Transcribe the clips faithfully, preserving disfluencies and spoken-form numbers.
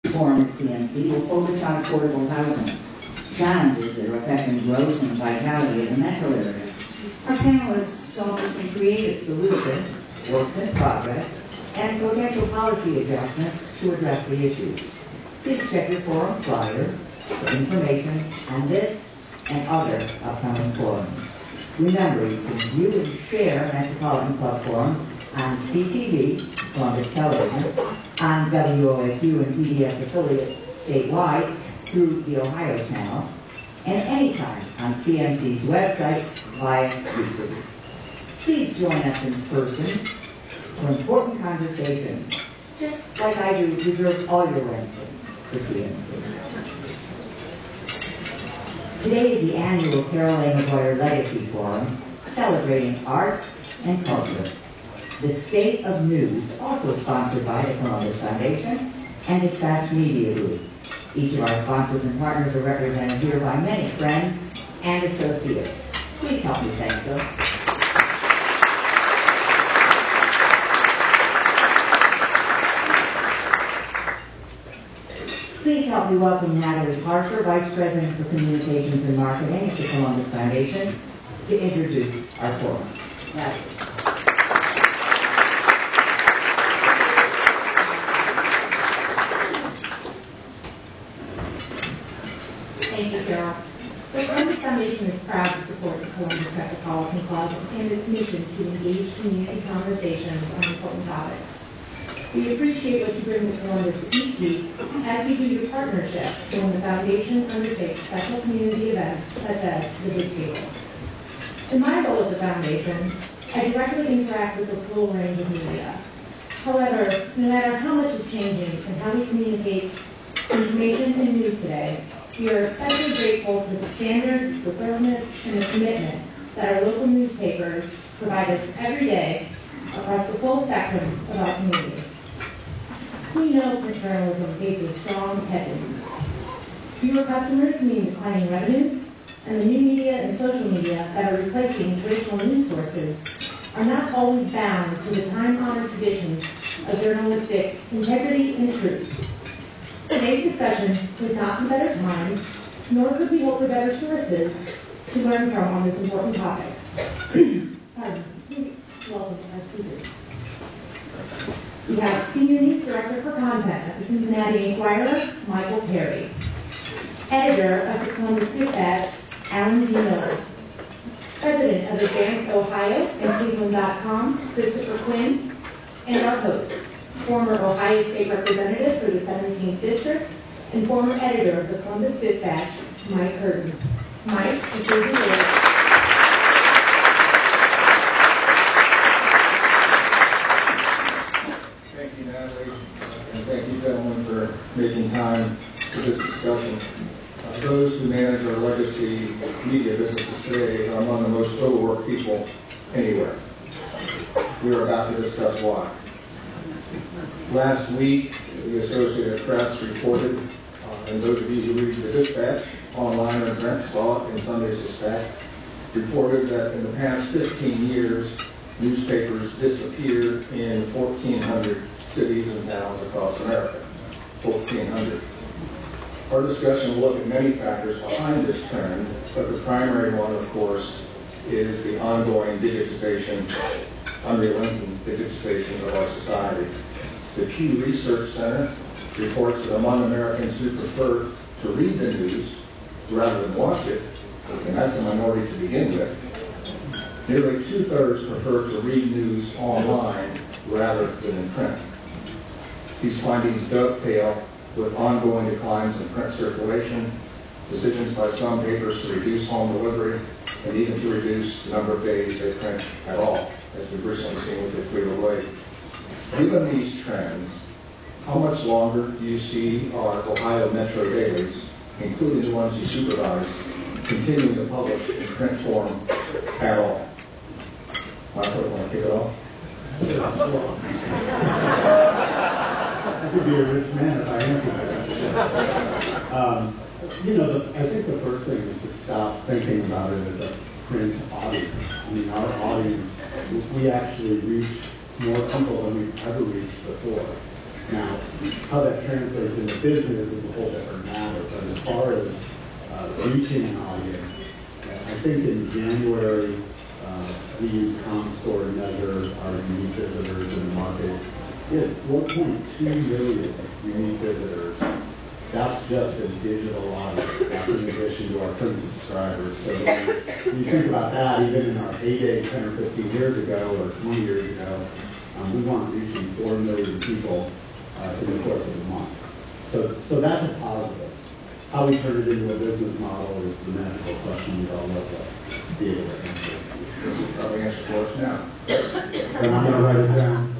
forum at C M C will focus on affordable housing, challenges that are affecting growth and vitality in the metro area. Our panelists offer some creative solutions, works in progress, and potential policy adjustments to address the issues. Please check your forum flyer for information on this and other upcoming forums. Remember, you can view and share Metropolitan Club forums on C T V, Columbus Television, on W O S U and P B S affiliates statewide through the Ohio channel, and anytime on C M C's website via YouTube. Please join us in person for important conversations, just like I do reserve all your Wednesdays for C M C. Today is the annual Carol A. McGuire Legacy Forum, celebrating arts and culture. The State of News, also sponsored by the Columbus Foundation and Dispatch Media Group. Each of our sponsors and partners are represented here by many friends and associates. Please help me thank them. Please help me welcome Natalie Parker, Vice President for Communications and Marketing at the Columbus Foundation, to introduce our forum. Natalie. Thank you, Carol. The Columbus Foundation is proud to support the Columbus Metropolitan Club and its mission to engage community conversations on important topics. We appreciate what you bring to Columbus each week as we do your partnership when the Foundation undertakes special community events such as the Big Table. In my role at the Foundation, I directly interact with the full range of media. However, no matter how much is changing and how we communicate information and news today, we are especially grateful for the standards, the thoroughness, and the commitment that our local newspapers provide us every day across the full spectrum of our community. We know print journalism faces strong headwinds. Fewer customers mean declining revenues, and the new media and social media that are replacing traditional news sources are not always bound to the time-honored traditions of journalistic integrity and truth. Today's discussion could not be better timed, nor could we hope for better sources to learn from on this important topic. Pardon. Welcome to our speakers. We have Senior News Director for Content at the Cincinnati Enquirer, Michael Perry. Editor of the Columbus Dispatch, Alan D. Miller. President of Advance Ohio and Cleveland dot com, Christopher Quinn. And our host, former Ohio State Representative for the seventeenth District and former editor of the Columbus Dispatch, Mike Hurton. Mike, the floor is yours. Thank you, Natalie, and thank you, gentlemen, for making time for this discussion. Uh, those who manage our legacy media businesses today are among the most overworked people anywhere. We are about to discuss why. Last week, the Associated Press reported, uh, and those of you who read the Dispatch online or in print saw it in Sunday's Dispatch, reported that in the past fifteen years, newspapers disappeared in fourteen hundred cities and towns across America. fourteen hundred. Our discussion will look at many factors behind this trend, but the primary one, of course, is the ongoing digitization, unrelenting digitization of our society. The Pew Research Center reports that among Americans who prefer to read the news rather than watch it, and that's a minority to begin with, nearly two-thirds prefer to read news online rather than in print. These findings dovetail with ongoing declines in print circulation, decisions by some papers to reduce home delivery, and even to reduce the number of days they print at all, as we've recently seen with the Cleveland Lake. Given these trends, how much longer do you see our Ohio Metro dailies, including the ones you supervise, continuing to publish in print form at all? Michael, want to kick it off? I could be a rich man if I answered that. um, you know, the, I think the first thing is to stop thinking about it as a print audience. I mean, our audience, we actually reach more people than we've ever reached before. Now, how that translates into business is a whole different matter, but as far as uh, reaching an audience, I think in January, uh, we used ComScore to measure our unique visitors in the market. We had one point two million unique visitors. That's just a digital audience. That's in addition to our print subscribers. So when you think about that, even in our heyday ten or fifteen years ago or twenty years ago, um, we weren't reaching four million people uh, in the course of a month. So, so that's a positive. How we turn it into a business model is the magical question we'd all love to be able to answer. You probably answer for us now. But I'm going to write it down.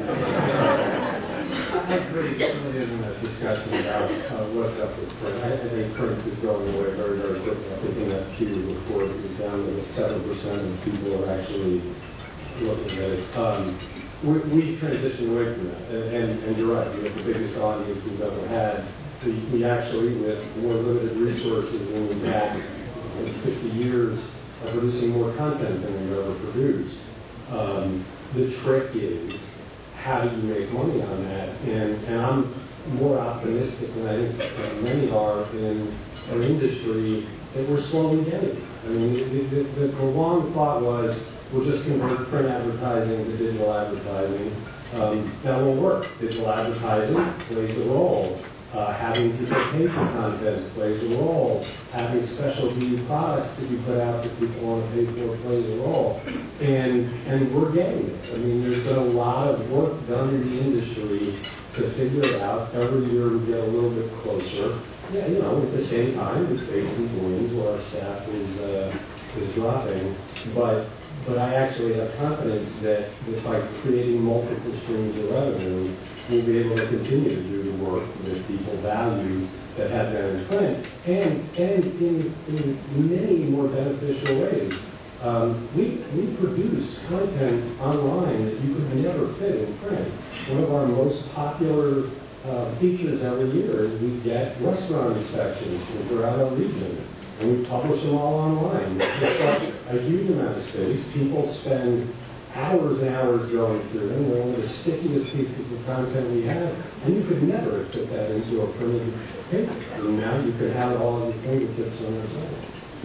I agree. It really isn't a discussion about uh, what's up with print. I, I think print is going away very, very quickly. I think in that Q report it was down to seven percent of people are actually looking at it. Um, we, we transitioned away from that. And, and, and you're right. We have the biggest audience we've ever had. We, we actually, with more limited resources than we've had in fifty years, are producing more content than we've ever produced. Um, the trick is, how do you make money on that? And, and I'm more optimistic than I think many are in our industry that we're slowly getting. I mean, the, the, the, the long thought was, we'll just convert print advertising to digital advertising. Um, that won't work. Digital advertising plays a role. Uh, having people pay for content plays a role. Having specialty products that you put out that people want to pay for plays a role. And and we're getting it. I mean, there's been a lot of work done in the industry to figure it out. Every year we get a little bit closer. Yeah, you know, at the same time, we face these wins where our staff is uh, is dropping. But but I actually have confidence that, that by creating multiple streams of revenue, we'll be able to continue to do the work that people value that have been in print, and, and in, in many more beneficial ways. Um, we, we produce content online that you could never fit in print. One of our most popular uh, features every year is we get restaurant inspections throughout our region, and we publish them all online. It's like a huge amount of space. People spend hours and hours going through them. They're one of the stickiest pieces of content we have, and you could never put that into a printed paper. And now you can have it all at your fingertips on your site.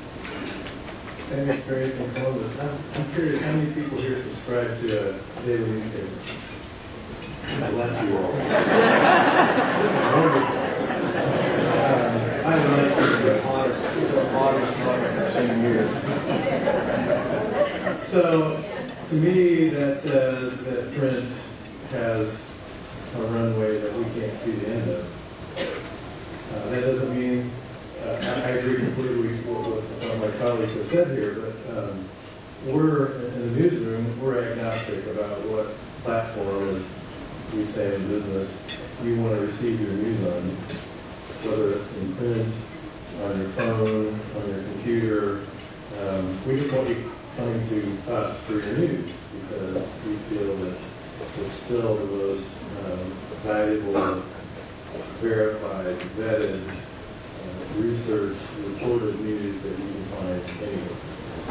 Same experience in Columbus. I'm, I'm curious, how many people here subscribe to a daily newspaper? Bless you all. This is wonderful. Um, I have not seen this honest, these are honest, honest, fifteen years. So, to me, that says that print has a runway that we can't see the end of. Uh, that doesn't mean, uh, I, I agree completely with what my colleagues have said here, but um, we're, in the newsroom, we're agnostic about what platform, as we say in business, you want to receive your news on, whether it's in print, on your phone, on your computer. Um, we just want you coming to us for your news because we feel that it's still the most um, valuable, verified, vetted, uh, researched, reported news that you can find anywhere.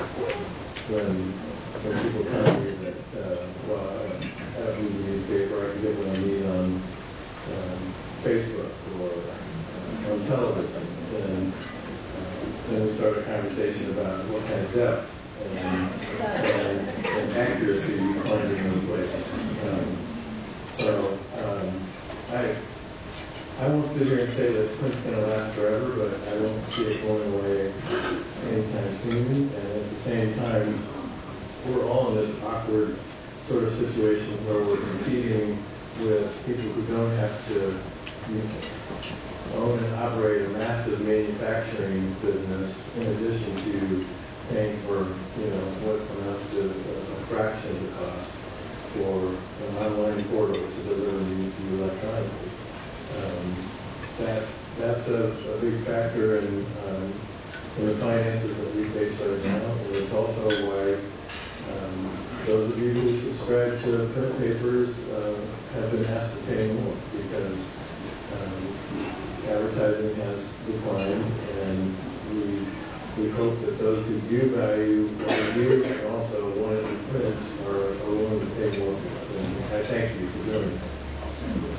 When, when people tell me that, uh, well, I don't need the newspaper, I can get what I need on um, Facebook or uh, on television, and uh, then we start a conversation about what kind of depth and, and, and accuracy you find in those places. Um, so um, I I won't sit here and say that print's going to last forever, but I don't see it going away anytime soon. And at the same time, we're all in this awkward sort of situation where we're competing with people who don't have to you know, own and operate a massive manufacturing business in addition to paying for, you know, what amounts to a fraction of the cost for an online portal to deliver news to you electronically. Um, that that's a, a big factor in, um, in the finances that we face right now, and it's also why um, those of you who subscribe to print papers uh, have been asked to pay more because um, advertising has declined, and we we hope that those who do value what we do and also want it in print are, are willing to pay more for it. And I thank you for doing that.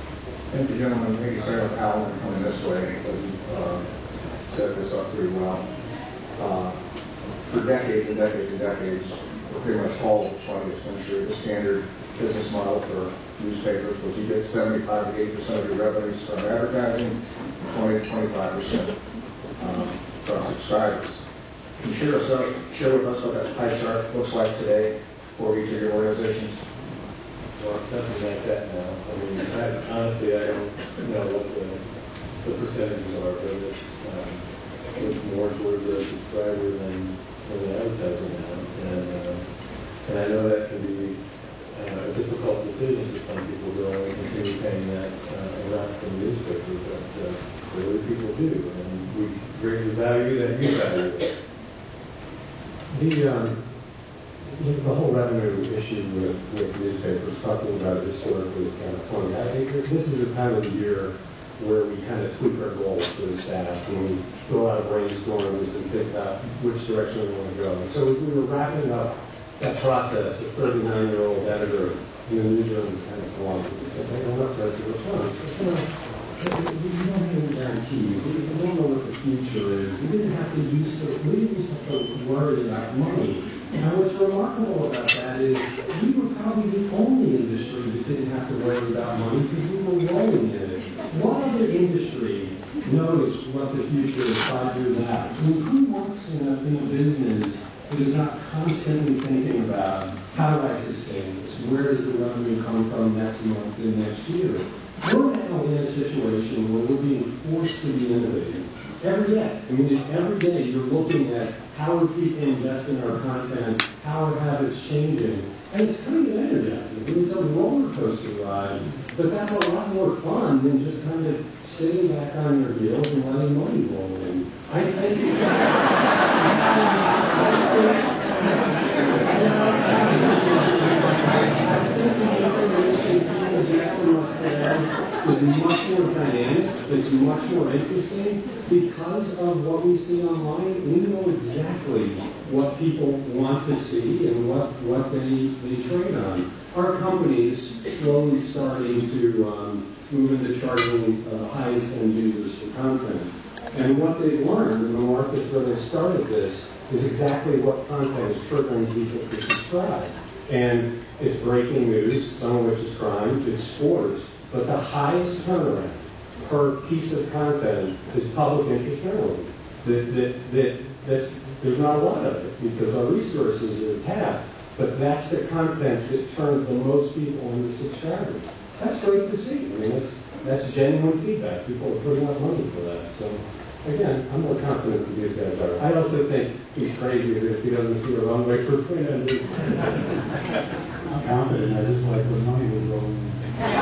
Thank you, gentlemen. Thank you, Senator Powell, for coming this way, because you uh, set this up pretty well. Uh, for decades and decades and decades, for pretty much all of the twentieth century, the standard business model for newspapers was you get seventy-five to eighty percent of your revenues from advertising, twenty to twenty-five percent um, from subscribers. Can you share, us up, share with us what that pie chart looks like today for each of your organizations? Well, nothing like that now. I mean, I, honestly, I don't know what the, the percentages are, but it's, um, it's more towards the subscriber than, than the advertising now. And, um, and I know that can be uh, a difficult decision for some people to only continue paying that uh, amount from the newspaper, but uh, clearly people do, and we greatly value that you value it. The, um, the, the whole revenue issue with, with newspapers, talking about it historically is kind of funny. I think this is a time of the year where we kind of tweak our goals for the staff, and we do a lot of brainstorms and think about which direction we want to go. And so as we were wrapping up that process, a thirty-nine-year-old editor in the newsroom kind of belonged to me and said, hey, I'm not president of Trump. You know, we don't have any guarantees. We don't know what the future is. We didn't have to use the, we didn't used to have to worry about money. And what's remarkable about that is we were probably the only industry that didn't have to worry about money because we were rolling in it. What other industry knows what the future is five years out? I mean, who works in a, in a business that is not constantly thinking about how do I sustain this? Where does the revenue come from next month and next year? We're now in a situation where we're being forced to be innovative. Every day. I mean, every day you're looking at how are people investing in our content, how are habits changing, and it's kind of energizing. I mean, it's a roller coaster ride, but that's a lot more fun than just kind of sitting back on your heels and letting money roll in. I think. Is much more dynamic, it's much more interesting because of what we see online. We know exactly what people want to see and what, what they, they trade on. Our company is slowly starting to um, move into charging uh, the highest end users for content. And what they've learned in the markets where they've started this is exactly what content is triggering people to subscribe. And it's breaking news, some of which is crime, it's sports. But the highest turnaround per piece of content is public interest journalism. That, that, that, that's, there's not a lot of it because our resources are tapped, but that's the content that turns the most people into subscribers. That's great to see. I mean, that's, that's genuine feedback. People are putting up money for that. So, again, I'm more confident than these guys are. I also think he's crazy if he doesn't see a runway for print editing. I'm confident. I just like when money would roll in.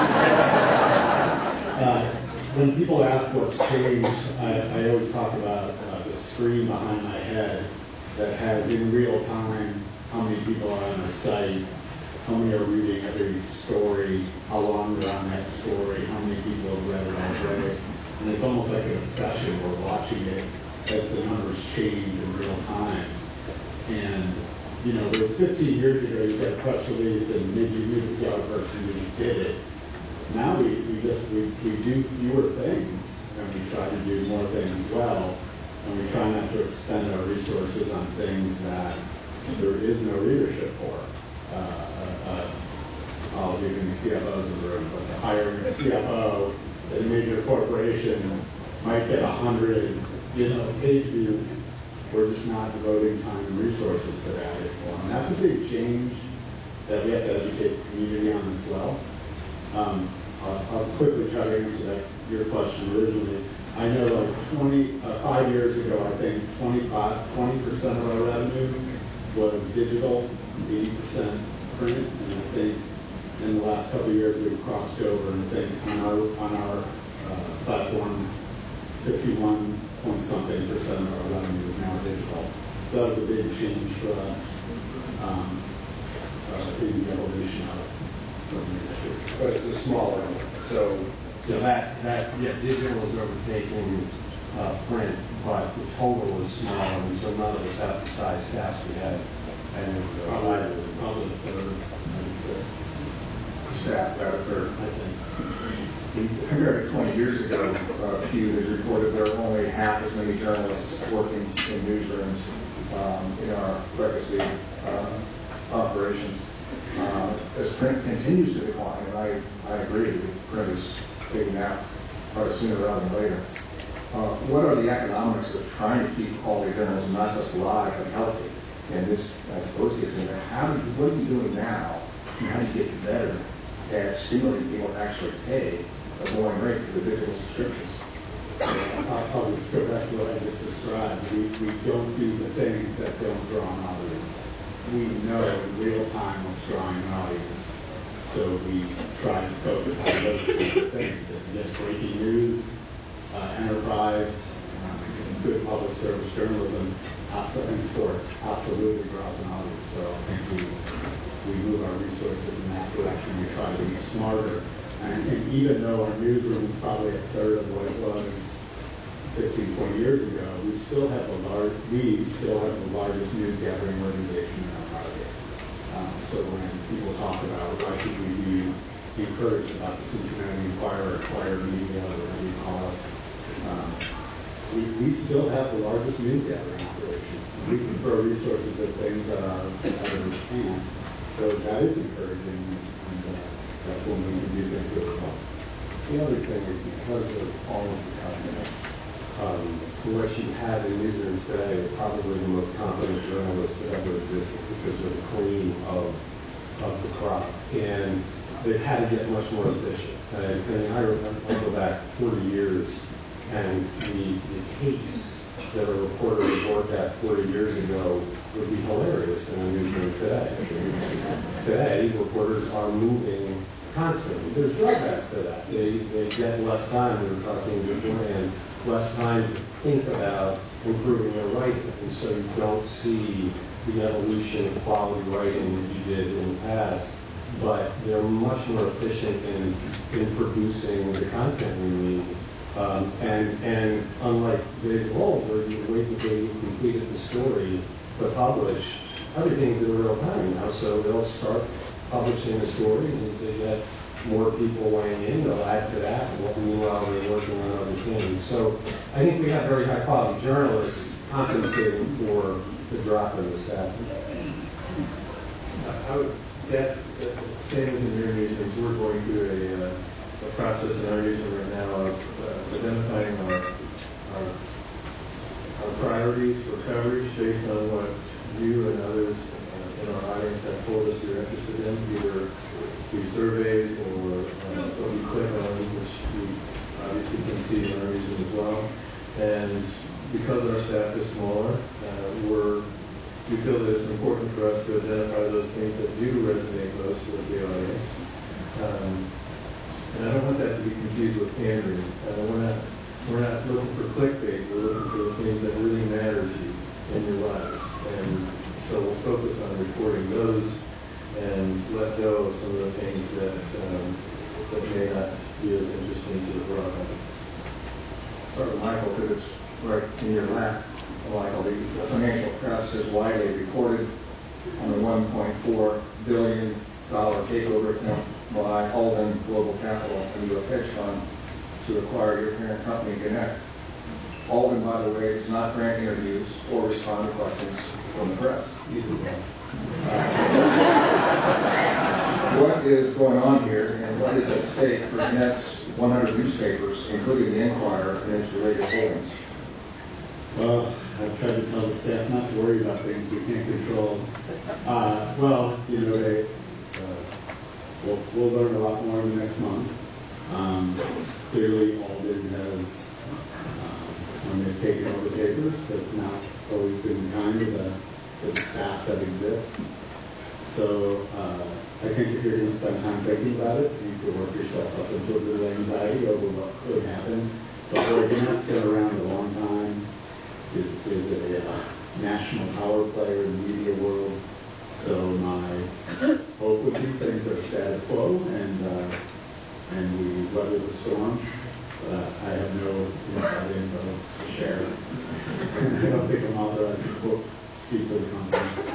Uh, when people ask what's changed, I, I always talk about uh, the screen behind my head that has in real time how many people are on our site, how many are reading every story, how long they're on that story, how many people have read it already. And it's almost like an obsession. We're watching it as the numbers change in real time. And, you know, it was fifteen years ago, you got a press release and maybe you knew the P R person, you just did it. Now we, we just, we, we do fewer things, and we try to do more things well, and we try not to expend our resources on things that there is no readership for. Uh, uh, uh, I'll give you C F Os in the room, but hiring a C F O at a major corporation might get a hundred, you know, page views. We're just not devoting time and resources to that anymore. And that's a big change that we have to educate the community on as well. Um, I'll, I'll quickly try to answer that, your question originally. I know like twenty, uh, five years ago, I think twenty-five, twenty percent of our revenue was digital, eighty percent print, and I think in the last couple of years we've crossed over and I think on our, on our uh, platforms, fifty-one point something percent of our revenue is now digital. So that was a big change for us um, uh, in the evolution of But it's a smaller one. So Yeah, that, that, yeah, digital is overtaking uh, print, but the total is small, and so none of us have the size staffs we had. And probably, probably the third, I would say. staff got a third, I think. Compared to twenty years ago, uh, Pew has reported there are only half as many journalists working in newsrooms um, in our legacy uh, operations. Uh, as print continues to decline, and I, I agree, print is fading out probably sooner rather than later. Uh, what are the economics of trying to keep quality journalism not just alive but healthy? And this, I suppose, gets into how do you, what are you doing now, and how do you get better at stimulating people to actually pay a going rate for the digital subscriptions? I'll, I'll just go back to what I just described. We, we don't do the things that don't draw an audience. We know in real time what's drawing an audience. So we try to focus on those kinds of things. And get breaking news, uh, enterprise, um, good public service journalism, and sports absolutely draws an audience. So I think we, we move our resources in that direction. We try to be smarter. And, and even though our newsroom is probably a third of what it was fifteen, twenty years ago, we still have the large, we still have the largest news gathering organization in our market. Um, so when people talk about why should we be encouraged about the Cincinnati Enquirer, Enquirer Media, or whatever you call us, um, we, we still have the largest news gathering operation. We can throw resources at things that our competitors can't. So that is encouraging, and uh, that's one we can do things really well. The other thing is because of all of the documents, um, what you have in newsrooms today are probably the most competent journalists that ever existed because of the cream of, of the crop. And they've had to get much more efficient. And, and I remember, I go back forty years, and the, the pace that a reporter would work at forty years ago would be hilarious in a newsroom today. Today, reporters are moving constantly. There's drawbacks to that. They, they get less time, we were talking beforehand, less time to think about improving their writing. And so you don't see the evolution of quality writing that you did in the past, but they're much more efficient in, in producing the content we need. Um, and, and unlike days of old, where you wait until you completed the story to publish, everything's in real time now, so they'll start publishing the story, and as they get more people weighing in, they'll add to that, and meanwhile they're working on other things. So I think we have very high quality journalists compensating for the drop in the staff. I would guess that the same as in your newsrooms, we're going through a, uh, a process in our newsroom right now of uh, identifying our, our, our priorities for coverage based on what you and others uh, in our audience have told us you're interested in, either through surveys or uh, what you click on, which we obviously can see in our newsroom as well. And because our staff is smaller, uh, we're we feel that it's important for us to identify those things that do resonate most with the audience. Um, and I don't want that to be confused with pandering. Uh, we're not we're not looking for clickbait. We're looking for the things that really matter to you in your lives. And so we'll focus on reporting those and let go of some of the things that um, that may not be as interesting to the broad audience. Start with Michael, because it's right in your lap. Michael, the, the financial press has widely reported on the one point four billion dollars takeover attempt by Alden Global Capital, a New York hedge fund, to acquire your parent company, Gannett. Alden, by the way, does not grant interviews or respond to questions from the press. Uh, what is going on here, and what is at stake for Gannett's one hundred newspapers, including the Enquirer and its related holdings? Well, I've tried to tell the staff not to worry about things we can't control. Uh, well, you know, they, uh, we'll, we'll learn a lot more in the next month. Um, clearly, Alden has, um, when they've taken over papers, has not always been kind to the, to the staffs that exist. So uh, I think if you're going to spend time thinking about it, you could work yourself up into a little anxiety over what could happen. But Gannett's been around a long time. Is, is a uh, national power player in the media world. So my hope would be things are status quo and uh, and we weather the storm. But uh, I have no inside info to share. I don't think I'm authorized to quote, speak for the company.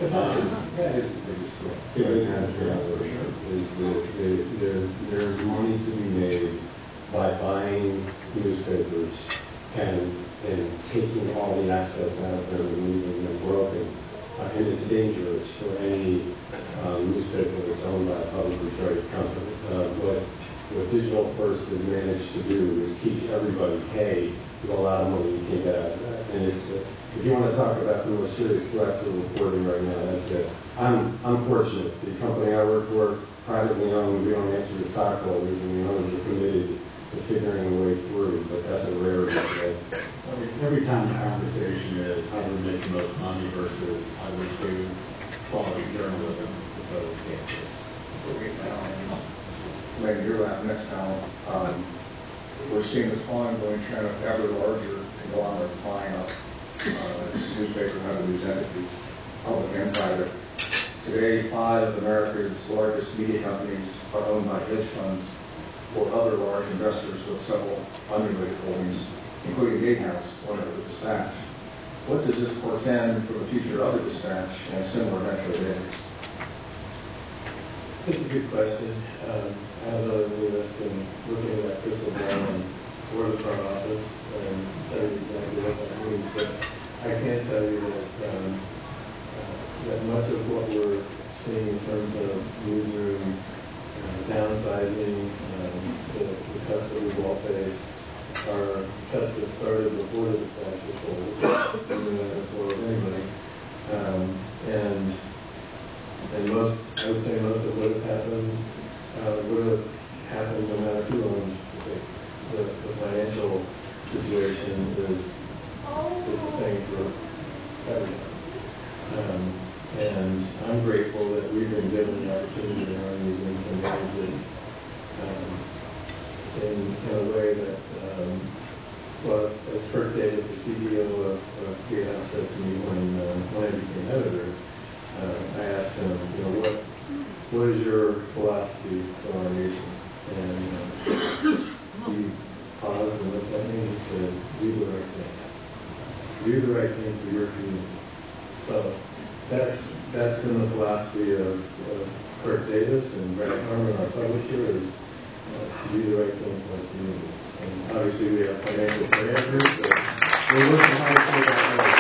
That is the biggest thing. Yeah, it's entrepreneurship. Is that there, there, there's money to be made by buying newspapers and and taking all the assets out of them and leaving them broken. Uh, and it's dangerous for any um, newspaper that's owned by a publicly traded company. Uh, what, what Digital First has managed to do is teach everybody, hey, there's a lot of money you can get out of that. And it's, uh, if you want to talk about the most serious threat to reporting right now, that's it. I'm, I'm fortunate. The company I work for, privately owned, we don't answer to stockholders, and the owners are committed to figuring a way through, but that's a rarity today. Every time the conversation is how do we make the most money versus how do we do quality journalism, it's always dangerous. Maybe your last next panel, um, we're seeing this ongoing trend of ever larger conglomerates buying up uh, newspaper and other news entities, public and private. Today, five of America's largest media companies are owned by hedge funds or other large investors with several unrelated holdings, including Gatehouse, one of the Dispatch. What does this portend for the future of the Dispatch and similar metro dailies? It's a good question. Um, I don't know if any of us can look into that crystal ball and or the front office and tell you exactly what that means, but I can tell you that um, uh, that much of what we're seeing in terms of newsroom uh, downsizing, um, the, the cuts that we've all faced, are cuts that started before the Dispatch was sold, you know, as well as anybody. Um, and and most, I would say most of what has happened uh, would have happened no matter who owned the paper. The, the financial situation is, is the same for everyone. Um, and I'm grateful that we've been given the opportunity in our newsroom to manage it um, in, in a way that um, was, as Kirk Davis, the C E O of, of Gatehouse, said to me when, uh, when I became editor, uh, I asked him, you know, what what is your philosophy for our nation? And uh, he paused and looked at me and he said, do the right thing. Do the right thing for your community. So that's that's been the philosophy of, of Kirk Davis and Brad Harmon, our publisher, is uh, to do the right thing for our community. And obviously we have financial parameters, but we're working hard to do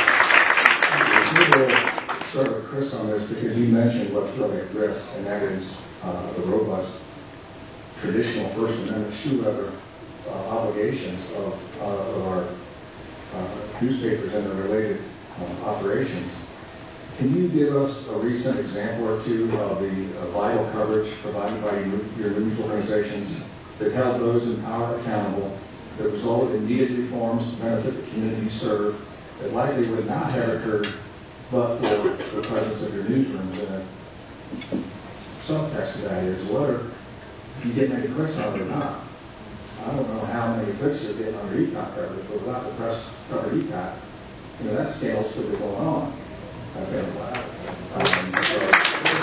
that. Start with Chris on this because you mentioned what's really at risk, and that is uh, the robust traditional First Amendment shoe leather uh, obligations of, uh, of our uh, newspapers and their related uh, operations. Can you give us a recent example or two of the uh, vital coverage provided by your, your news organizations that held those in power accountable, that resulted in needed reforms to benefit the community you serve, that likely would not have occurred but for the presence of your newsrooms? And subtext to that is whether you get many clicks on it or not. I don't know how many clicks you're getting on your E C O T coverage, but without the press cover E C O T, you know, that scandal's still going on. I've been allowed. Um, so,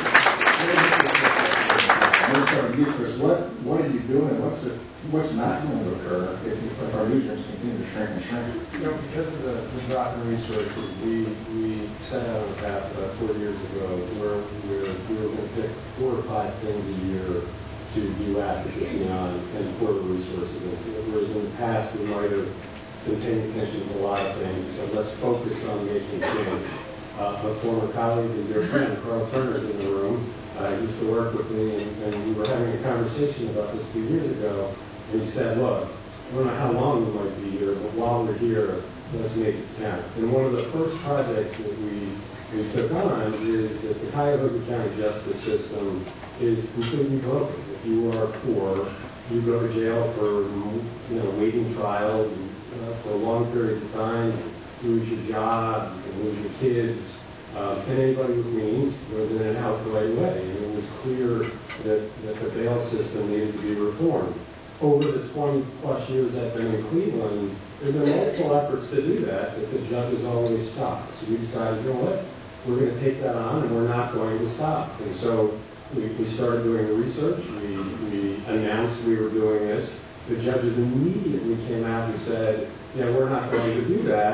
I'm going to you, Chris, what, what are you doing? What's it, what's not going to occur if, if our newsrooms continue to shrink and shrink? You know, because of the, the drop in resources, we, we set out on a path about four years ago where we're, we were going to pick four or five things a year to do advocacy on and pour the resources into. Whereas in the past, we might have been paying attention to a lot of things. So let's focus on making change. Uh, a former colleague and dear friend, Carl Turner's in the room. Uh, he used to work with me, and, and we were having a conversation about this a few years ago. And he said, look, I don't know how long we might be here, but while we're here, let's make it count. And one of the first projects that we, we took on is that the Cuyahoga County justice system is completely broken. If you are poor, you go to jail for, you know, waiting trial uh, for a long period of time, you lose your job, you can lose your kids, um, and anybody with means goes in and out the right way. And it was clear that, that the bail system needed to be reformed. Over the twenty plus years I've been in Cleveland, there have been multiple efforts to do that, but the judges always stopped. So we decided, you know what, we're going to take that on and we're not going to stop. And so we, we started doing the research. We, we announced we were doing this. The judges immediately came out and said, yeah, we're not going to do that.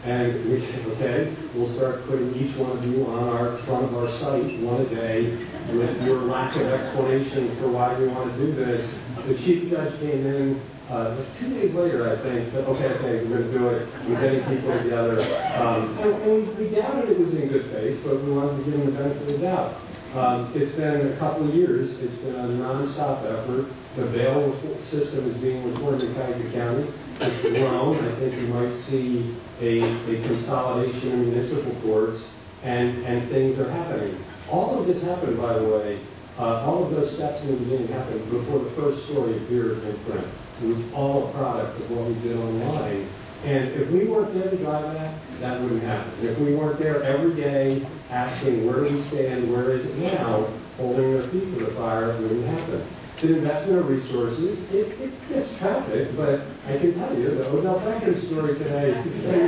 And we said, okay, we'll start putting each one of you on our front of our site one a day with your lack of explanation for why we want to do this. The chief judge came in uh, two days later, I think, said, okay, okay, we're going to do it. We're getting people together. Um, and and we, we doubted it was in good faith, but we wanted to give them the benefit of the doubt. Um, it's been a couple of years. It's been a nonstop effort. The bail system is being reformed in Cuyahoga County. It's grown. I think you might see a, a consolidation in municipal courts, and, and things are happening. All of this happened, by the way, uh, all of those steps in the beginning happened before the first story appeared in print. It was all a product of what we did online. And if we weren't there to drive that, that wouldn't happen. If we weren't there every day asking where do we stand, where is it now, holding their feet to the fire, it wouldn't happen. It's an investment of resources. It, it gets traffic, but I can tell you the Odell Beckham story today is very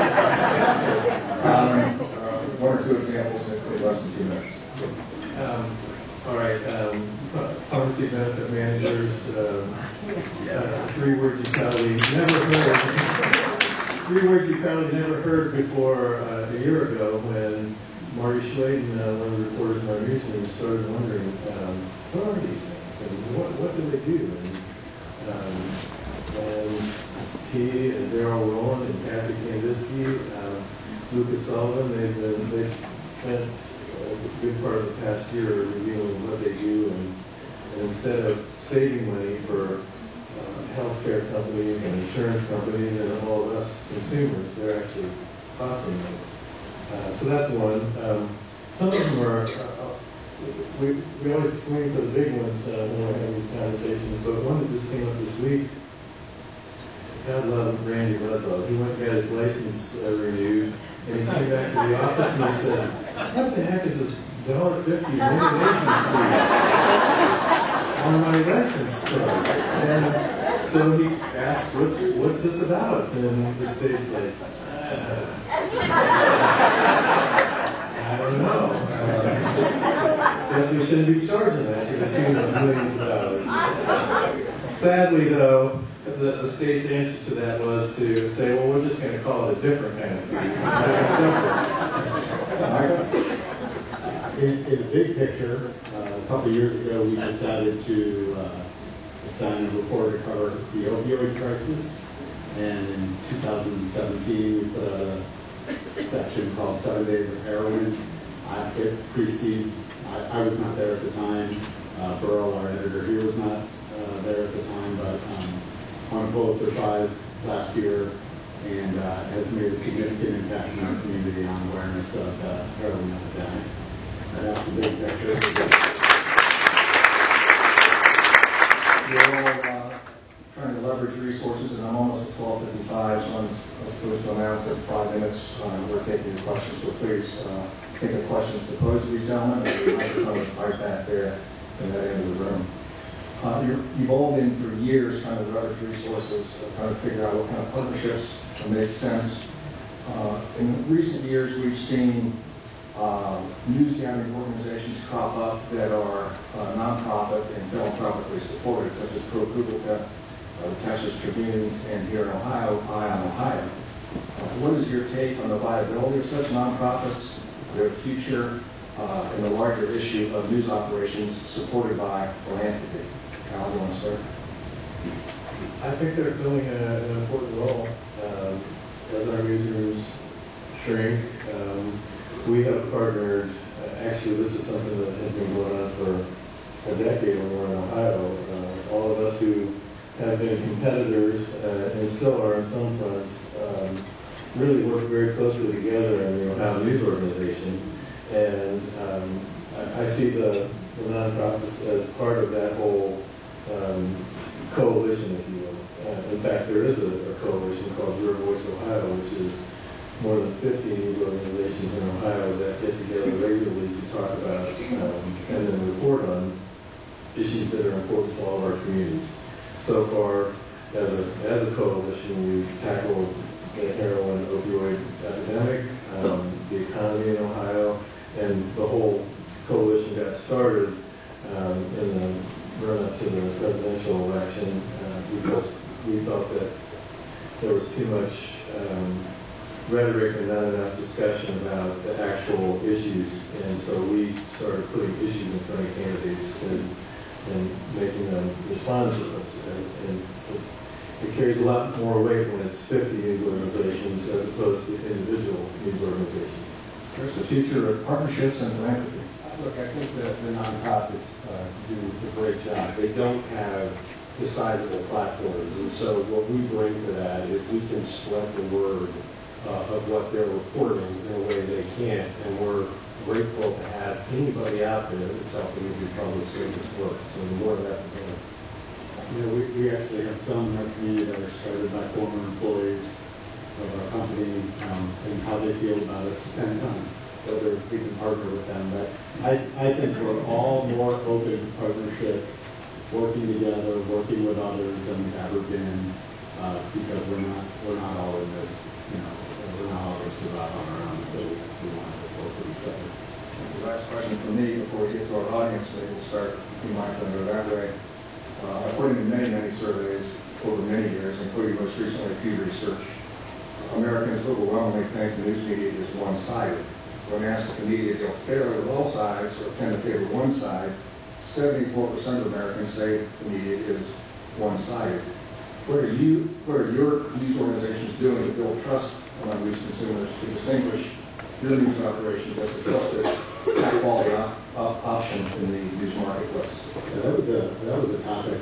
um, uh, One or two examples in, in less than two minutes. Um, all right, um, pharmacy benefit managers, um, uh, three words you probably never heard. Three words you probably never heard before uh, a year ago when Marty Schladen, uh, one of the reporters in our newsroom, started wondering, um, what are these things and what, what do they do? And, um, and he and Daryl Rowan and Kathy Kandinsky, uh, Lucas Sullivan, they've, been, they've spent a good part of the past year reviewing what they do, and, and instead of saving money for uh, healthcare companies and insurance companies and all of us consumers, they're actually costing money. Uh, so that's one. Um, some of them are, uh, we, we always swing for the big ones uh, when we have these conversations, but one that just came up this week, God love Randy Rudlow. He went and got his license uh, renewed, and he came back to the office and he said, what the heck is this one dollar fifty renovation fee on my license charge? And so he asked, what's, what's this about? And the state's like, uh, I don't know. Uh, guess we shouldn't be charging that to the tune of millions of dollars. Sadly, though, the, the state's answer to that was to say, well, we're just going to call it a different kind of fee. In, in the big picture, uh, a couple of years ago, we decided to uh, assign a report to cover the opioid crisis. And in two thousand seventeen, we put out a section called Seven Days of Heroin. I, it precedes, I, I was not there at the time. Uh, Burrell, our editor here, was not uh, there at the time, but um, won a Pulitzer Prize last year and uh, has made a significant impact in our community on awareness of the heroin epidemic. And that's the big picture. We're all uh, trying to leverage resources, and I'm almost at twelve fifty-five, so I'm, I'm supposed to announce that in five minutes uh, we're taking your questions. So please uh, think of questions to pose to these gentlemen. The microphone is right back there in that end of the room. Uh, you're, you've all been for years trying to leverage resources, uh, trying to figure out what kind of partnerships make sense. Uh, in recent years, we've seen uh, news-gathering organizations crop up that are uh, nonprofit and philanthropically supported, such as ProPublica, uh, the Texas Tribune, and here in Ohio, Eye on Ohio. Uh, what is your take on the viability of such nonprofits, their future, uh, and the larger issue of news operations supported by philanthropy? Al, you want to start? I think they're filling a, an important role. Um, as our newsrooms shrink, um, we have partnered, uh, actually this is something that has been going on for a decade or more in Ohio. Uh, all of us who have been competitors uh, and still are on some fronts um, really work very closely together in the Ohio News Organization. And um, I, I see the, the nonprofits as part of that whole um, coalition, if you will. Uh, in fact, there is a, a coalition called Your Voice Ohio, which is more than fifty news organizations in Ohio that get together regularly to talk about um, and then report on issues that are important to all of our communities. So far, as a, as a coalition, we've tackled the heroin opioid epidemic, um, the economy in Ohio, and the whole coalition got started um, in the run-up to the presidential election uh, because we felt that there was too much um, rhetoric and not enough discussion about the actual issues. And so we started putting issues in front of candidates and, and making them respond to those. And, and it, it carries a lot more weight when it's fifty news organizations as opposed to individual news organizations. There's the future of partnerships and philanthropy. Look, I think that the nonprofits uh, do a great job. They don't have the sizable platforms, and so what we bring to that is we can spread the word uh, of what they're reporting in a way they can't, and we're grateful to have anybody out there that's helping to do public service work. So the more of that, the better. You know, we, we actually have some in our community that are started by former employees of our company, um, and how they feel about us depends on whether we can partner with them. But I, I think we're all more open to partnerships, working together, working with others than we've ever been, uh, because we're not we're not all in this, you know, we're not all going to survive on our own. So we, we want to work with each other. The last question from me before we get to our audience, maybe we'll start be mindful of that way. Uh, according to many, many surveys over many years, including most recently Pew Research, Americans overwhelmingly think the news media is one-sided. When asked if the media deal fairly with all sides or tend to favor one side, seventy-four percent of Americans say the media is one-sided. What are you, what are your news organizations doing to build trust among news consumers to distinguish your news operations as a trusted, high-quality op op option in the news marketplace? Yeah, that was a that was a topic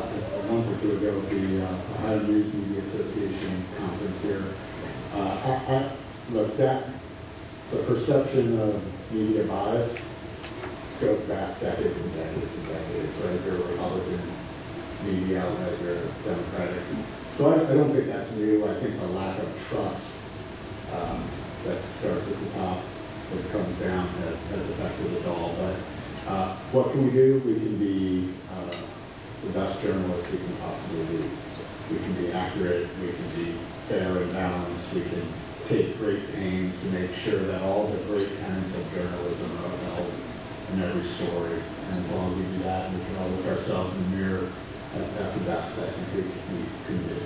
a month or two ago at the uh, Ohio News Media Association conference here. Uh, I, I, look, that the perception of media bias goes back decades and decades and decades, right? You're a Republican media outlet, you're Democratic. So I, I don't think that's new. I think the lack of trust um, that starts at the top that comes down has, has affected us all. But uh, what can we do? We can be uh, the best journalists we can possibly be. We can be accurate, we can be fair and balanced, we can take great pains to make sure that all the great tenets of journalism are upheld in every story. And as long as we do that, and we can all look ourselves in the mirror, that, that's the best I think we, we can do.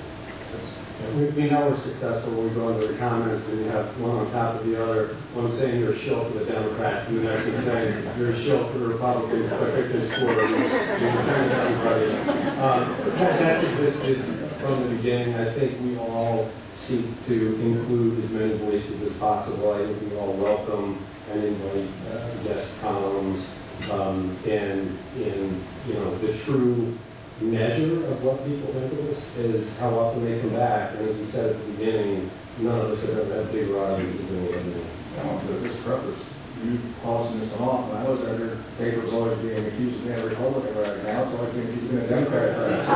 We, we know we're successful when we go into the comments and you have one on top of the other, one saying you're a shill for the Democrats and the next one saying you're a shill for the Republicans. I think this quarter we defend everybody. Um, that, that's existed from the beginning. I think we all seek to include as many voices as possible. I think we all welcome and invite uh, guest columns um, and in you know the true measure of what people think of us is how often they come back. And as we said at the beginning, none of us have ever had bigger audiences than we have now. Well, for this purpose, you crossing this one off, and I was at your paper's always being accused of being a Republican right now, so I think he's been a Democrat right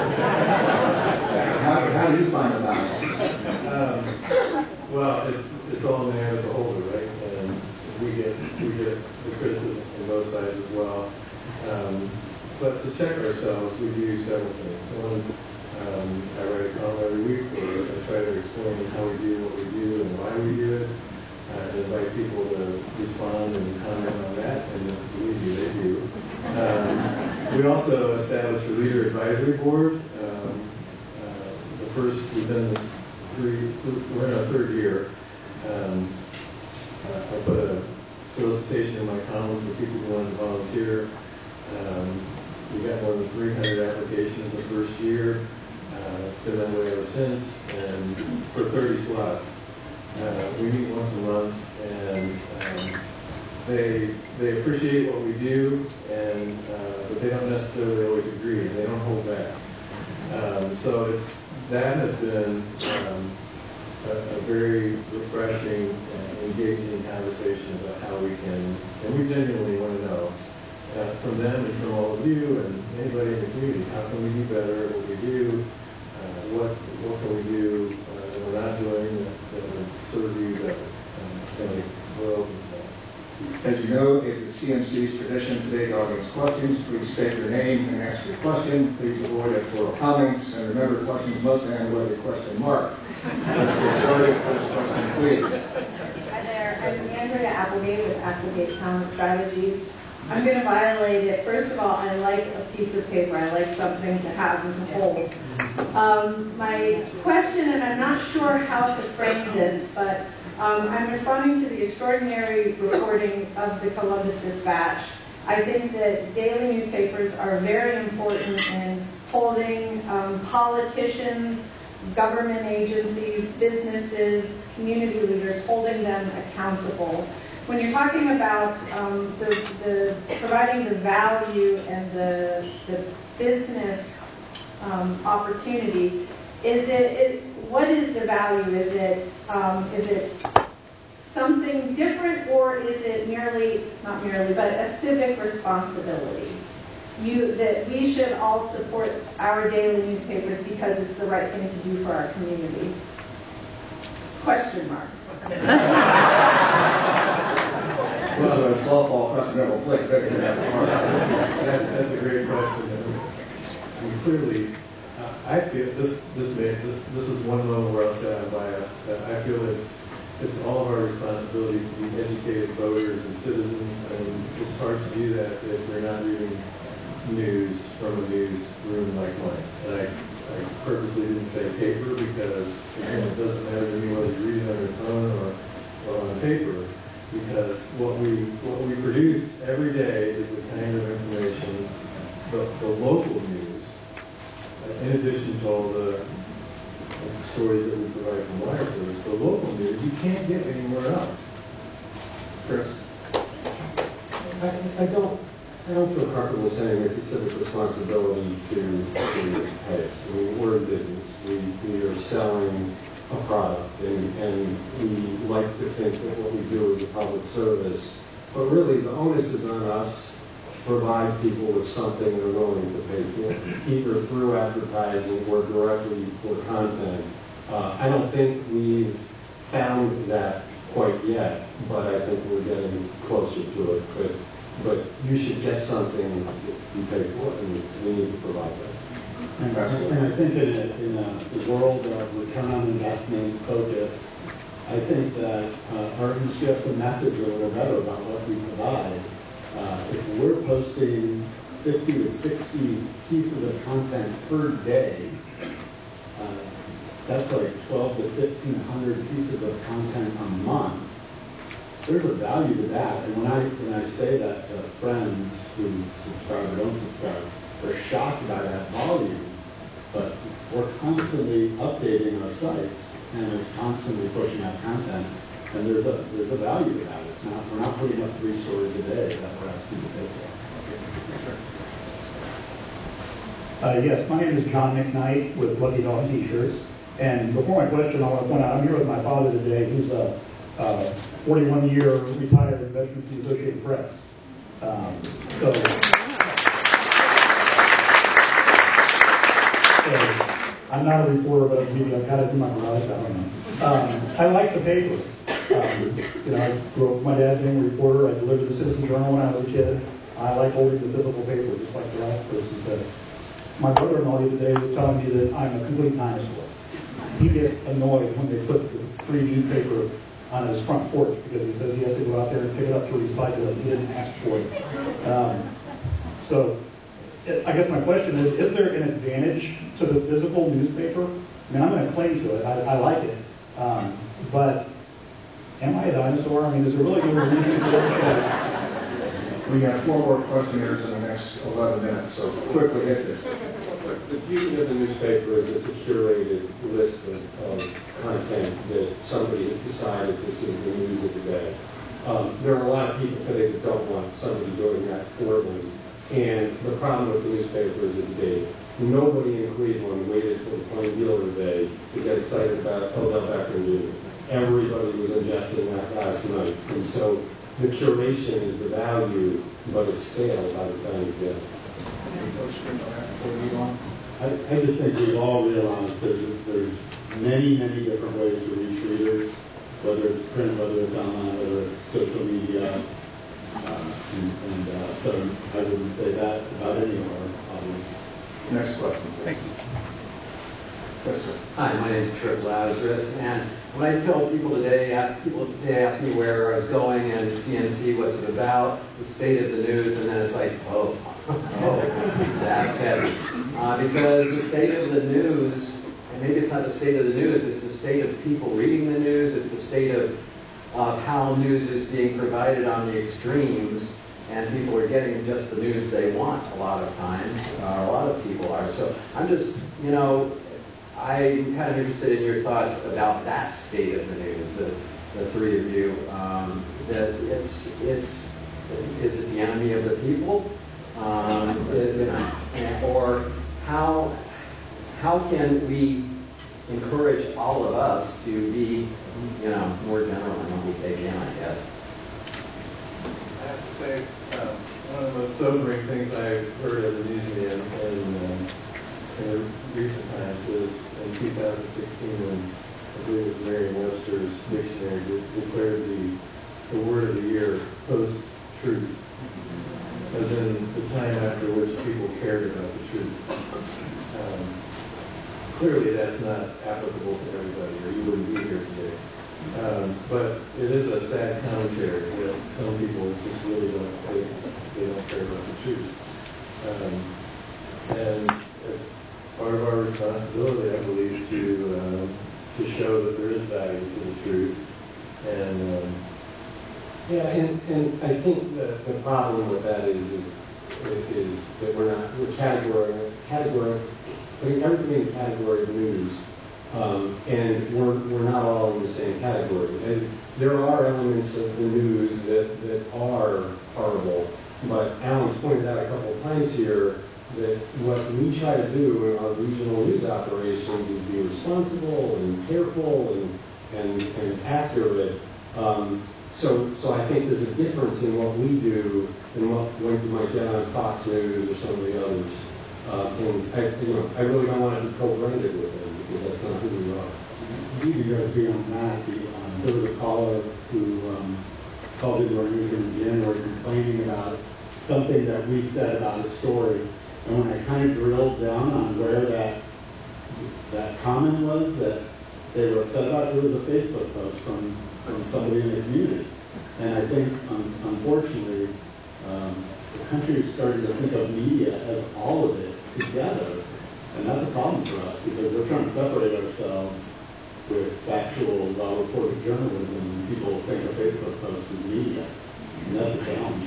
now. how, how do you find the balance? Um, well, it, it's all in the hand of the beholder, right? And we get we get the criticism from both sides as well. Um, But to check ourselves, we do several things. One, um, I write a column every week where I try to explain how we do what we do and why we do it. I invite people to respond and comment on that, and believe me, they do. Um, we also established a reader advisory board. Um, uh, the first, we've done this three, we're in our third year. Um, uh, I put a solicitation in my column for people who want to volunteer. Um, We got more than three hundred applications the first year. Uh, it's been that way ever since, and for thirty slots. Uh, we meet once a month, and um, they they appreciate what we do, and uh, but they don't necessarily always agree, and they don't hold back. Um, so it's that has been um, a, a very refreshing and engaging conversation about how we can, and we genuinely want to know. Uh, from them and from all of you and anybody in the community, how can we do better at what we do? Uh, what what can we do uh, that we're not doing that, that would serve you better? Um, so we're open to that. As you know, it is C M C's tradition today to audience questions. Please state your name and ask your question. Please avoid editorial comments, and remember, questions must end with a question mark. Let's get started. First question, please. Hi there. I'm Andrea Applegate with Applegate Talent Strategies. I'm going to violate it. First of all, I like a piece of paper. I like something to have and to hold. Um, my question, and I'm not sure how to frame this, but um, I'm responding to the extraordinary reporting of the Columbus Dispatch. I think that daily newspapers are very important in holding um, politicians, government agencies, businesses, community leaders, holding them accountable. When you're talking about um, the, the providing the value and the, the business um, opportunity, is it, it what is the value? Is it um, is it something different, or is it merely not merely, but a civic responsibility? You that we should all support our daily newspapers because it's the right thing to do for our community. Question mark. This is a softball accidental play. That can happen. That, that's a great question. And clearly, uh, I feel this this may this, this is one moment where I'll say I'm biased. Uh, I feel it's it's all of our responsibilities to be educated voters and citizens, and it's hard to do that if we're not reading news from a newsroom like mine. And I, I purposely didn't say paper because again, it doesn't matter to me whether you read it on your phone or, or on paper. Because what we what we produce every day is the kind of information, the, the local news, uh, in addition to all the, the stories that we provide from Wire Service, the local news you can't get anywhere else. Chris? I, I don't I don't feel comfortable saying it's a civic responsibility to, to pay us. I mean, we're in business. We, we are selling a product, and, and we like to think that what we do is a public service, but really the onus is on us to provide people with something they're willing to pay for, either through advertising or directly for content. Uh, I don't think we've found that quite yet, but I think we're getting closer to it. But, but you should get something you pay for, and we need to provide that. And, and I think in a, in a world of return on investment focus, I think that uh, our industry has to message a little better about what we provide. Uh, if we're posting fifty to sixty pieces of content per day, uh, that's like twelve to fifteen hundred pieces of content a month. There's a value to that. And when I, when I say that to friends who subscribe or don't subscribe, they're shocked by that volume. But we're constantly updating our sites, and we're constantly pushing out content, and there's a there's a value to that. It's not we're not putting up three stories a day that we're asking to pay for. Uh, yes, my name is John McKnight with Lucky Dog T-shirts, and before my question, I want to point out I'm here with my father today, who's a forty-one year retired veteran from the Associated Press. Um, so. So, I'm not a reporter, but maybe I've got to do my garage. I don't know. Um, I like the paper. Um, you know, I grew up with my dad being a reporter. I delivered the Citizen Journal when I was a kid. I like holding the physical paper, just like the last person said. My brother-in-law the other day was telling me that I'm a complete dinosaur. He gets annoyed when they put the free newspaper on his front porch because he says he has to go out there and pick it up to recycle it. He didn't ask for it. Um, so. I guess my question is, is there an advantage to the physical newspaper? I mean, I'm going to claim to it. I, I like it. Um, but am I a dinosaur? I mean, is there really no reason to look at it? We have four more questionnaires in the next eleven minutes, so quickly hit this. The beauty of the newspaper is it's a curated list of, of content that somebody has decided this is the news of the day. Um, there are a lot of people today that don't want somebody doing that for them. And the problem with the newspapers is big. Nobody in Cleveland waited for the plain dealer day to get excited about Odell Beckham Junior Everybody was ingesting that last night. And so the curation is the value, but it's stale by the time you get it. I, I just think we've all realized there's, there's many, many different ways to reach readers, whether it's print, whether it's online, whether it's social media. Uh, and and uh, so I wouldn't say that about any of our audience. Next question. Thank you. Yes, sir. Hi, my name is Trip Lazarus, and when I tell people today, ask people today ask me where I was going and C N C, what's it about, the state of the news, and then it's like, oh, oh, that's heavy. Uh, because the state of the news, and maybe it's not the state of the news, it's the state of people reading the news, it's the state of uh, how news is being provided on the extremes, and people are getting just the news they want a lot of times, uh, a lot of people are. So I'm just, you know, I'm kind of interested in your thoughts about that state of the news, the, the three of you. Um, that it's, it's, is it the enemy of the people? Um, it, you know, and, or how, how can we encourage all of us to be, you know, more general in what we take in, I guess? I have to say, um, one of the most sobering things I've heard as a newsman in, um, in recent times is in two thousand sixteen when I believe it was Merriam-Webster's dictionary de- declared the, the word of the year post-truth, as in the time after which people cared about the truth. Um, clearly that's not applicable to everybody, or you wouldn't be here today. Um, but it is a sad commentary that some people just really don't, they, they don't care about the truth. Um, and it's part of our responsibility, I believe, to um, to show that there is value to the truth. And um, Yeah, and, and I think the, the problem with that is, is is that we're not, we're category, category, putting everything in the category of news, um, and we're, we're not all in the same category. And there are elements of the news that, that are horrible, but Alan's pointed out a couple of times here that what we try to do in our regional news operations is be responsible and careful and, and, and accurate. Um, So, so I think there's a difference in what we do and what, what you might get on Fox News or some of the others. Uh, and I, you know, I really don't want to be co-branded with them because that's not who we are. You guys beyond that, the, um, there was a caller who um, called into our newsroom in January complaining about something that we said about a story. And when I kind of drilled down on where that that comment was that they were upset about, it was a Facebook post from from somebody in the community. And I think, um, unfortunately, um, the country is starting to think of media as all of it together. And that's a problem for us because we're trying to separate ourselves with factual, well-reported journalism, and people think a Facebook post is media. And that's a challenge.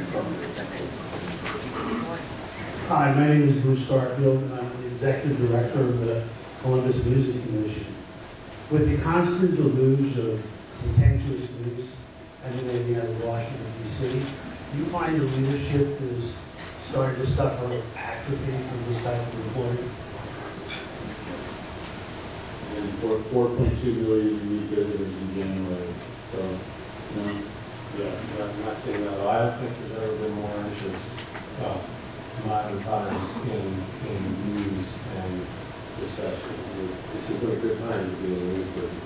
Hi, my name is Bruce Garfield, and I'm the Executive Director of the Columbus Music Commission. With the constant deluge of contentious news emanating out of Washington, D C, do you find the leadership is starting to suffer atrophy from this type of reporting? And for four point two million unique visitors in January. So, no. Yeah, I'm not saying that. I don't think there's ever been more interest, uh, modern times in, in news and discussion. This is a good time to be in the news business.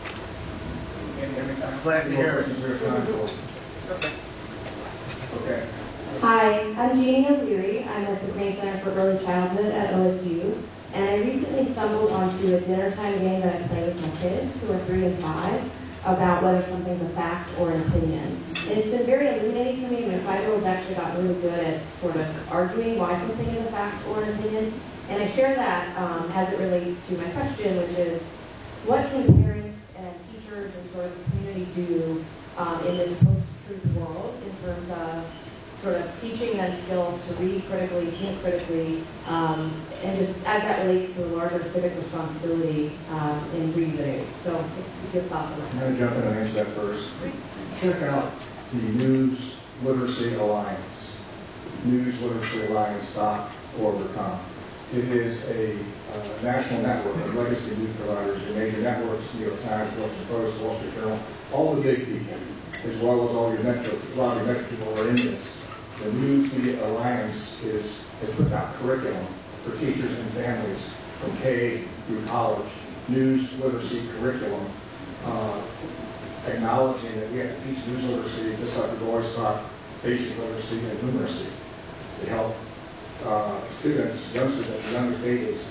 I'm glad to hear it. Okay. Okay. Hi, I'm Jeannie O'Leary. I'm at the Crane Center for Early Childhood at O S U, and I recently stumbled onto a dinner time game that I play with my kids, who are three and five, about whether something's a fact or an opinion. And it's been very illuminating for me. My five-year-old's actually gotten really good at sort of arguing why something is a fact or an opinion. And I share that um, as it relates to my question, which is, what can parents and teachers and sort of the community do um, in this post-truth world in terms of sort of teaching them skills to read critically, think critically, um, and just as that relates to a larger civic responsibility um, in reading the news. So, your thoughts on that? I'm going to jump in and answer that first. Check out the News Literacy Alliance, news literacy alliance dot org dot com. It is a uh, national network of legacy news providers, your major networks, New York Times, Washington Post, Wall Street Journal, all the big people, as well as all your metro, a lot of your metro people are in this. The News Media Alliance is has put out curriculum for teachers and families from K through college, news literacy curriculum, uh, acknowledging that we have to teach news literacy just like we've always taught basic literacy and numeracy to help uh, students, youngsters at the youngest ages,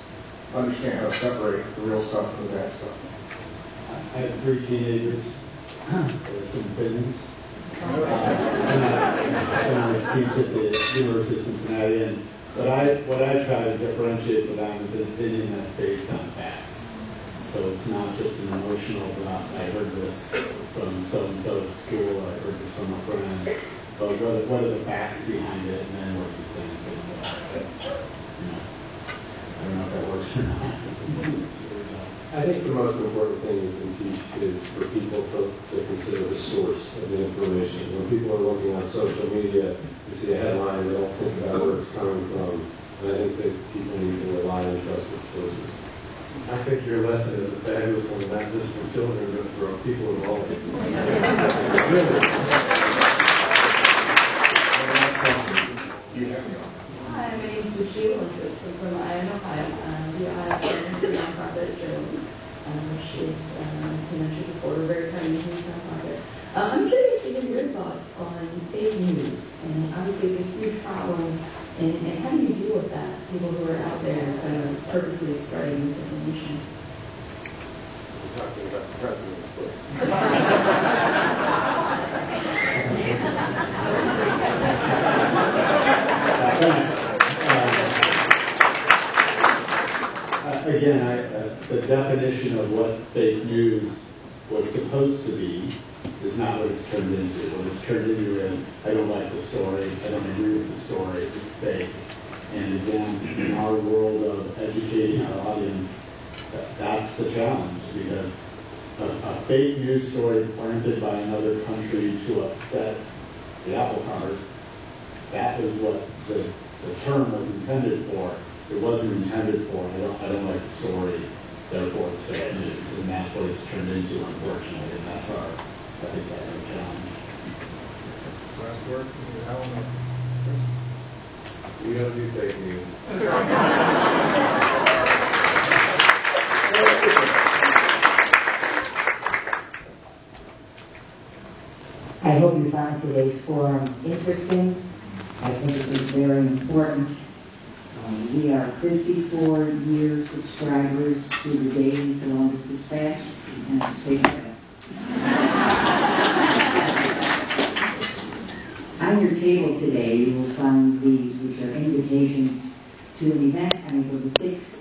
understand how to separate the real stuff from the bad stuff. I have three teenagers. There's some things. Uh, and I, and I teach at the University of Cincinnati, and what I, what I try to differentiate with them is an opinion that's based on facts. So it's not just an emotional, uh, I heard this from so-and-so at school, I heard this from a friend, but what are, what are the facts behind it, and then what do you think? And, uh, you know, I don't know if that works or not. I think the most important thing you can teach is for people to, to consider the source of the information. When people are looking on social media, you see a headline, they don't think about where it's coming from. And I think that people need to rely on trusted sources. I think your lesson is a fabulous one, not just for children, but for people of all ages. Hi, my name is Lucia Lucas. I'm from Ione, Ohio. Um, the Ohio Center for Nonprofit Journalism, um, which is, um, as I mentioned before, a very kind of news nonprofit. Uh, I'm curious to hear your thoughts on fake news. And obviously it's a huge problem. And, and how do you deal with that? People who are out there kind of purposely spreading misinformation. We're talking about the president, of course. Thanks. Uh, again, I, uh, the definition of what fake news was supposed to be is not what it's turned into. What it's turned into is, I don't like the story, I don't agree with the story, it's fake. And again, in our world of educating our audience, that, that's the challenge, because a, a fake news story planted by another country to upset the apple cart, that is what the, the term was intended for. It wasn't intended for, I don't, I don't like the story, therefore it's fake news. And that's what it's turned into, unfortunately. And that's our, I think that's our challenge. Last word, Alan. We don't do fake news. I hope you found today's forum interesting. I think it was very important. Um, we are fifty-four year subscribers to the Daily Columbus Dispatch. And I'm speaking of it. On your table today, you will find these, which are invitations to an event on April the sixth